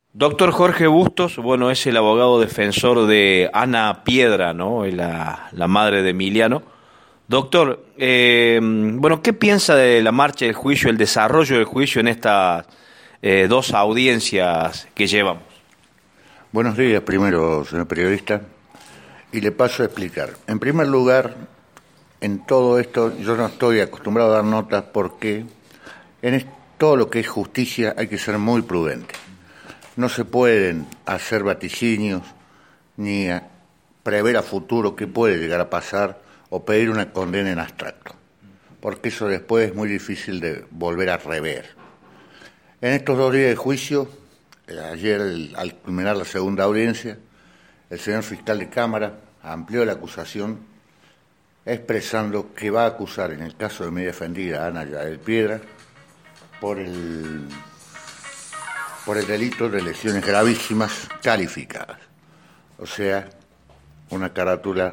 Doctor Jorge Bustos, bueno, es el abogado defensor de Ana Piedra, ¿no? La madre de Emiliano. Doctor, bueno, ¿qué piensa de la marcha del juicio, el desarrollo del juicio en estas dos audiencias que llevamos? Buenos días, primero, señor periodista, y le paso a explicar. En primer lugar, en todo esto yo no estoy acostumbrado a dar notas porque todo lo que es justicia hay que ser muy prudente. No se pueden hacer vaticinios ni prever a futuro qué puede llegar a pasar o pedir una condena en abstracto, porque eso después es muy difícil de volver a rever. En estos 2 días de juicio, ayer al culminar la segunda audiencia, el señor fiscal de Cámara amplió la acusación expresando que va a acusar en el caso de mi defendida Ana Yael Piedra por el delito de lesiones gravísimas calificadas. O sea, una carátula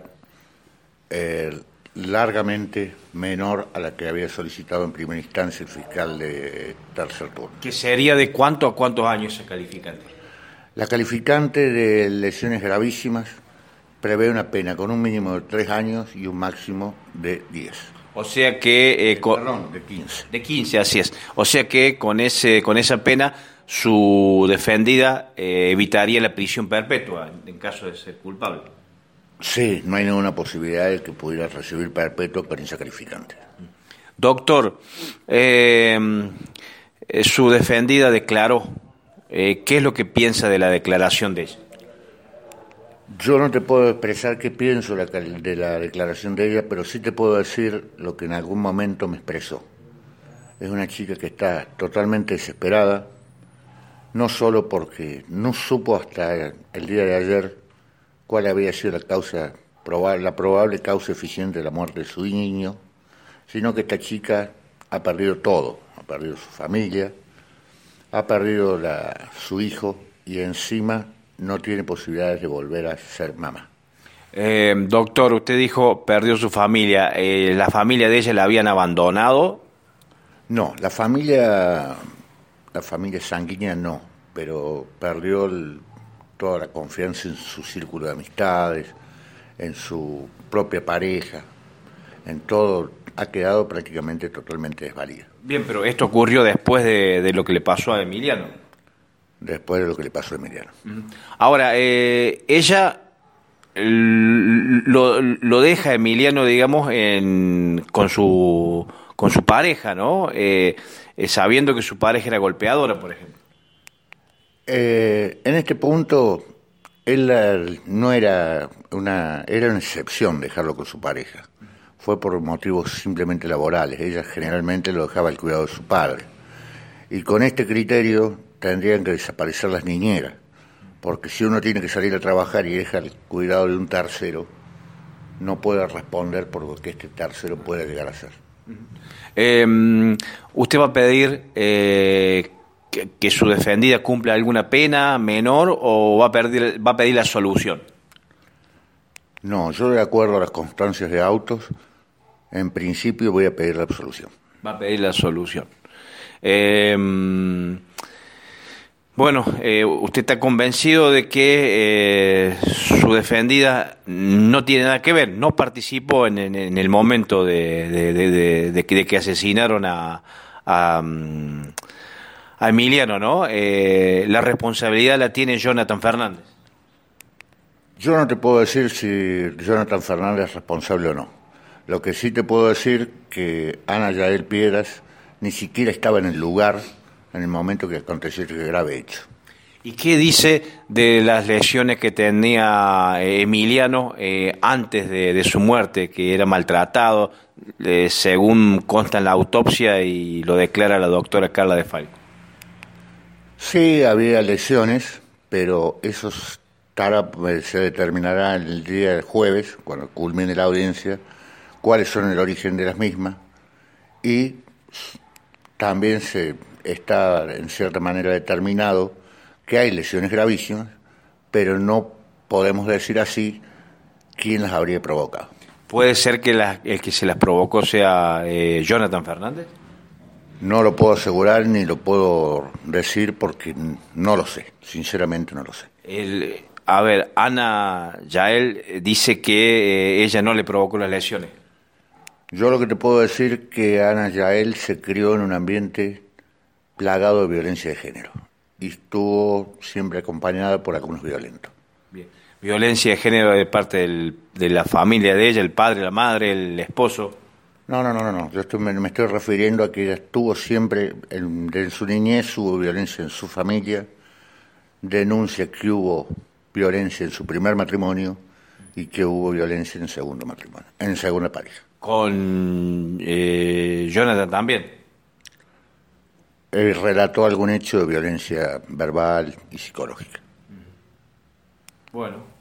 largamente menor a la que había solicitado en primera instancia el fiscal de tercer turno. ¿Que sería de cuánto a cuántos años esa calificante? La calificante de lesiones gravísimas prevé una pena con un mínimo de 3 años y un máximo de 10. O sea que... Perdón, de 15. De 15, así es. O sea que con esa pena su defendida evitaría la prisión perpetua en caso de ser culpable. Sí, no hay ninguna posibilidad de que pudiera recibir perpetua con esa calificante. Doctor, su defendida declaró. ¿Qué es lo que piensa de la declaración de ella? Yo no te puedo expresar qué pienso de la declaración de ella, pero sí te puedo decir lo que en algún momento me expresó. Es una chica que está totalmente desesperada, no solo porque no supo hasta el día de ayer cuál había sido la probable causa eficiente de la muerte de su niño, sino que esta chica ha perdido todo, ha perdido su familia, ha perdido su hijo y encima no tiene posibilidades de volver a ser mamá. Doctor, usted dijo perdió su familia. ¿La familia de ella la habían abandonado? No, la familia sanguínea no, pero perdió toda la confianza en su círculo de amistades, en su propia pareja, en todo, ha quedado prácticamente totalmente desvalida. Bien, pero esto ocurrió después de lo que le pasó a Emiliano. Después de lo que le pasó a Emiliano. Ahora, ella lo deja Emiliano, digamos, con su pareja, ¿no? Sabiendo que su pareja era golpeadora, por ejemplo. En este punto, él no era una excepción dejarlo con su pareja. Fue por motivos simplemente laborales. Ella generalmente lo dejaba al cuidado de su padre. Y con este criterio tendrían que desaparecer las niñeras, porque si uno tiene que salir a trabajar y deja el cuidado de un tercero, no puede responder por lo que este tercero pueda llegar a hacer. ¿Usted va a pedir que su defendida cumpla alguna pena menor o va a pedir la solución? No, yo de acuerdo a las constancias de autos, en principio voy a pedir la absolución. Va a pedir la solución. Bueno, usted está convencido de que su defendida no tiene nada que ver, no participó en el momento de que asesinaron a Emiliano, ¿no? La responsabilidad la tiene Jonathan Fernández. Yo no te puedo decir si Jonathan Fernández es responsable o no. Lo que sí te puedo decir que Ana Yael Piedras ni siquiera estaba en el lugar en el momento que aconteció este grave hecho. ¿Y qué dice de las lesiones que tenía Emiliano antes de su muerte, que era maltratado, según consta en la autopsia y lo declara la doctora Carla de Falco? Sí, había lesiones, pero eso se determinará el día del jueves, cuando culmine la audiencia, cuáles son el origen de las mismas, y también está en cierta manera determinado que hay lesiones gravísimas, pero no podemos decir así quién las habría provocado. ¿Puede ser que el que se las provocó sea Jonathan Fernández? No lo puedo asegurar ni lo puedo decir porque no lo sé, sinceramente no lo sé. A ver, Ana Yael dice que ella no le provocó las lesiones. Yo lo que te puedo decir que Ana Yael se crió en un ambiente plagado de violencia de género y estuvo siempre acompañada por algunos violentos. Bien. Violencia de género de parte de la familia de ella, el padre, la madre, el esposo. No. Yo me estoy refiriendo a que ella estuvo siempre, en su niñez hubo violencia en su familia, denuncia que hubo violencia en su primer matrimonio y que hubo violencia en el segundo matrimonio, en segunda pareja. Con Jonathan también. Relató algún hecho de violencia verbal y psicológica. Bueno.